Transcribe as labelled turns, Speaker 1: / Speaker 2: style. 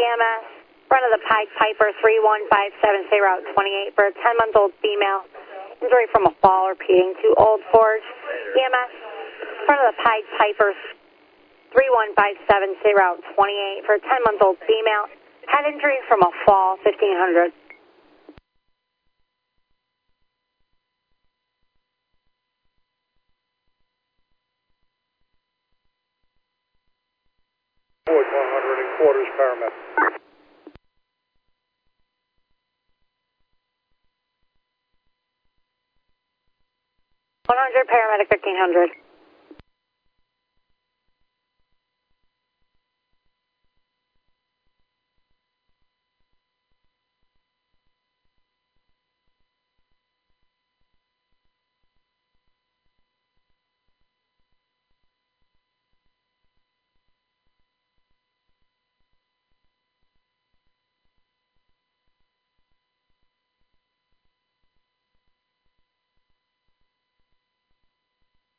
Speaker 1: EMS, front of the Pied Piper 3157, say route 28 for a 10-month-old female. Injury from a fall, repeating to Old Forge. EMS, front of the Pied Piper 3157, say route 28 for a 10-month-old female. Head injury from a fall, 1500.
Speaker 2: Ford 100 and quarters, paramedic.
Speaker 1: 100, paramedic 1500.